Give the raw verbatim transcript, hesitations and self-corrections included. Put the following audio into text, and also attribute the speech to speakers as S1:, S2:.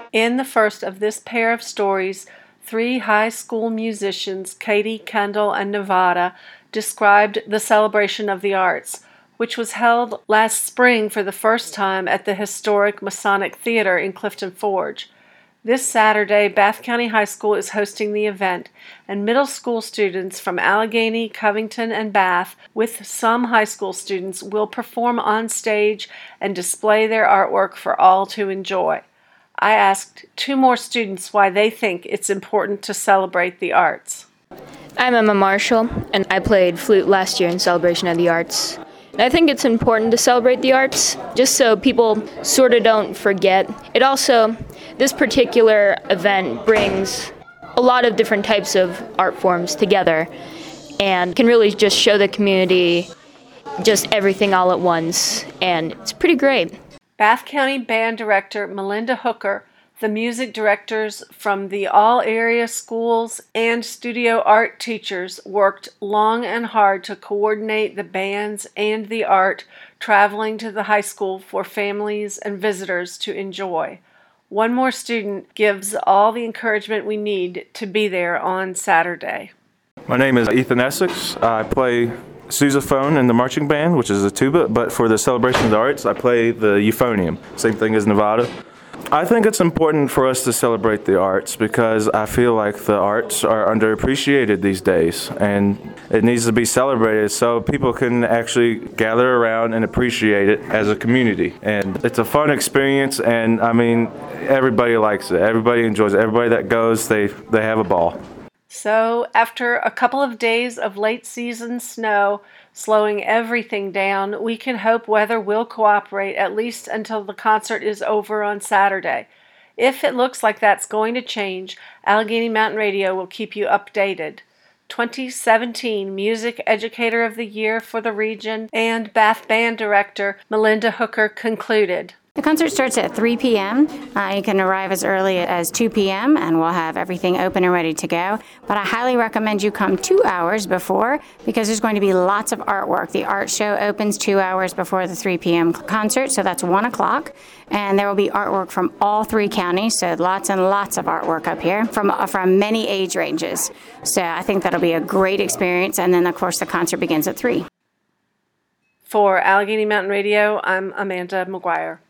S1: In the first of this pair of stories, three high school musicians, Katie, Kendall, and Nevada, described the celebration of the arts, which was held last spring for the first time at the historic Masonic Theater in Clifton Forge. This Saturday, Bath County High School is hosting the event, and middle school students from Allegheny, Covington, and Bath, with some high school students, will perform on stage and display their artwork for all to enjoy. I asked two more students why they think it's important to celebrate the arts.
S2: I'm Emma Marshall, and I played flute last year in Celebration of the Arts. And I think it's important to celebrate the arts, just so people sort of don't forget. It also, this particular event brings a lot of different types of art forms together and can really just show the community just everything all at once, and it's pretty great.
S1: Bath County Band Director Melinda Hooker, the music directors from the all-area schools, and studio art teachers worked long and hard to coordinate the bands and the art traveling to the high school for families and visitors to enjoy. One more student gives all the encouragement we need to be there on Saturday.
S3: My name is Ethan Essex. I play sousaphone in the marching band, which is a tuba, but for the Celebration of the Arts, I play the euphonium, same thing as Nevada. I think it's important for us to celebrate the arts because I feel like the arts are underappreciated these days, and it needs to be celebrated so people can actually gather around and appreciate it as a community. And it's a fun experience, and I mean, everybody likes it. Everybody enjoys it. Everybody that goes, they, they have a ball.
S1: So, after a couple of days of late season snow slowing everything down, we can hope weather will cooperate at least until the concert is over on Saturday. If it looks like that's going to change, Allegheny Mountain Radio will keep you updated. twenty seventeen Music Educator of the Year for the region and Bath Band Director Melinda Hooker concluded.
S4: The concert starts at three p.m. Uh, you can arrive as early as two p.m. and we'll have everything open and ready to go. But I highly recommend you come two hours before because there's going to be lots of artwork. The art show opens two hours before the three p.m. concert, so that's one o'clock. And there will be artwork from all three counties, so lots and lots of artwork up here from, uh, from many age ranges. So I think that'll be a great experience. And then, of course, the concert begins at three.
S1: For Allegheny Mountain Radio, I'm Amanda McGuire.